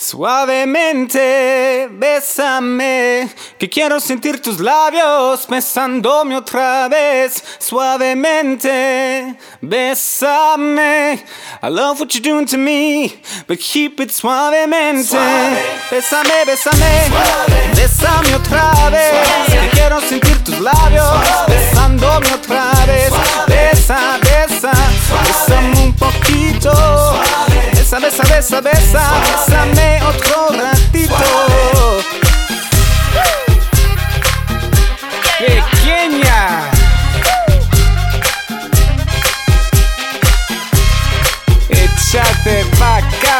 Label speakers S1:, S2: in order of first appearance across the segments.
S1: Suavemente, bésame, que quiero sentir tus labios besándome otra vez. Suavemente, bésame, I love what you're doing to me, but keep it suavemente.
S2: Suave.
S1: Bésame, bésame,
S2: Suave.
S1: bésame otra vez.
S2: Suave.
S1: Que quiero sentir tus labios
S2: Suave.
S1: besándome otra vez.
S2: Suave.
S1: Besa, besa,
S2: Suave.
S1: bésame un poquito.
S2: Suave.
S1: Besa, besa, besa, besa, bésame otro ratito. Pequeña, échate pa' acá.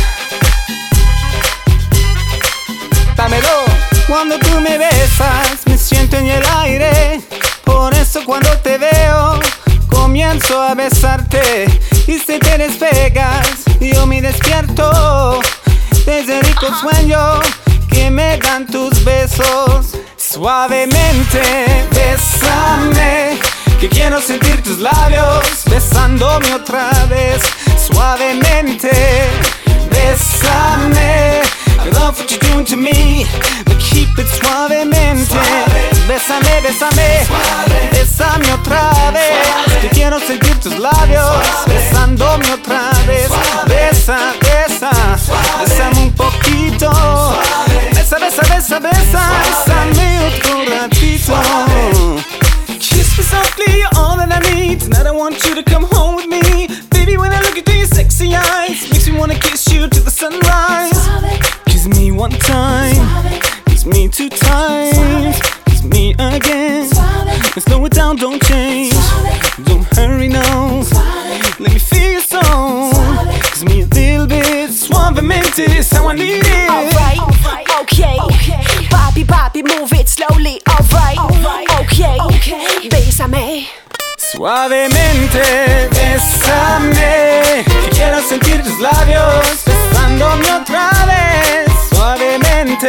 S1: Dámelo. Cuando tú me besas, me siento en el aire. Por eso cuando te veo, comienzo a besarte. Y si te despegas, yo me despierto desde el rico sueño que me dan tus besos. Suavemente, bésame, que quiero sentir tus labios besándome otra vez. Suavemente, bésame, I love what you're doing to me, but keep it suavemente. Bésame, bésame, bésame otra vez, que quiero sentir tus labios besándome otra vez. Besa, besa, bésame un poquito. Besa, besa, besa, besa, bésame otro ratito. Kiss me softly, you're all that I need. Tonight I want you to come home with me. Baby, when I look into your sexy eyes, makes me wanna kiss you to the sunrise. Kiss me one time, kiss me two times, kiss me again. And slow it down, don't change, don't hurry now. Let me feel your soul, kiss me a little bit. Suavemente is how I need it.
S3: Alright, okay. Bobby, Bobby, move it slowly. Alright, okay. Bésame.
S1: Suavemente, bésame, que quiero sentir tus labios besándome otra vez. Suavemente,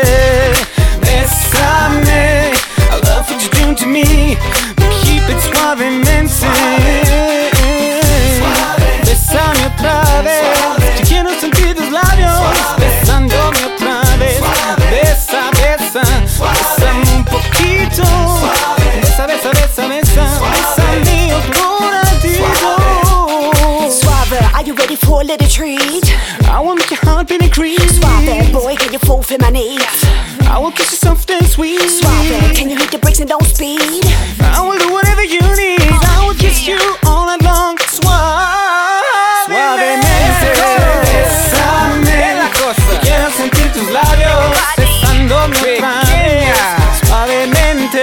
S1: bésame, I love what you're doing to me, but keep it suavemente. Bésame otra vez, que quiero sentir tus labios besándome otra vez. Besa, besa, bésame un poquito. Besa, besa, besa, besa, bésame otro ratito.
S3: Suave, are you ready for a little treat?
S1: I will make your heart beat increase.
S3: Suave, boy, can you fall for my needs?
S1: I will kiss you soft and sweet.
S3: Suave, can you hit the brakes and don't speed?
S1: I will do whatever you need. I will kiss you all night long. Suavemente, bésame, que quiero sentir tus labios besándome otra vez. Suavemente,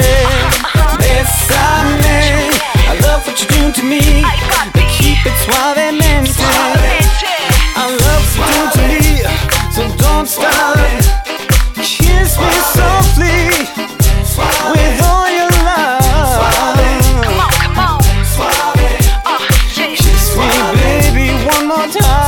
S1: bésame, I love what you're doing to me, but keep it suavemente. I love what you're doing to me, so don't stop. Kiss me softly with all your love.
S3: Come on.
S1: Kiss me, baby, one more time.